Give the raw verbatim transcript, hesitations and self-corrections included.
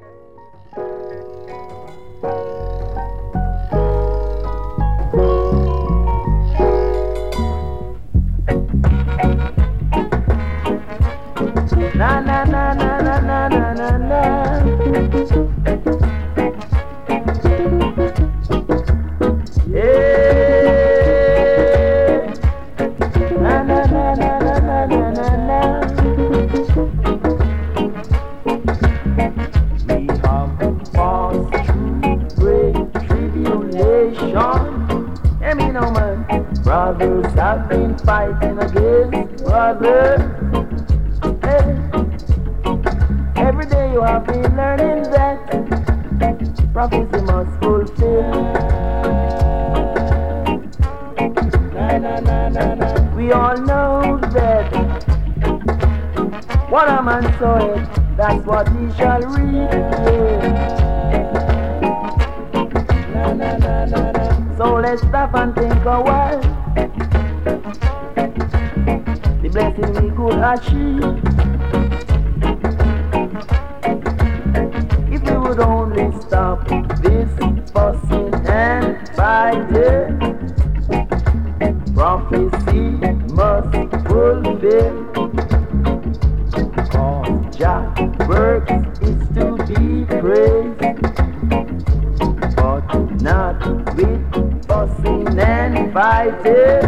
Na na na na na na na na na. Hey. Na na na na na na na na na. We have passed through great tribulation. Hear me now, man. Brothers have been fighting against brothers. Hey. Every day you have been learning that prophecy must fulfill. Na, na, na, na, na. We all know that what a man soweth, that's what he shall reap. Na, na, na, na, na. So let's stop and think a while. The blessing we could achieve if we would only stop this fussing and fighting. Prophecy must fulfill. Cause Jah works is to be praised, but not with fussing and fighting.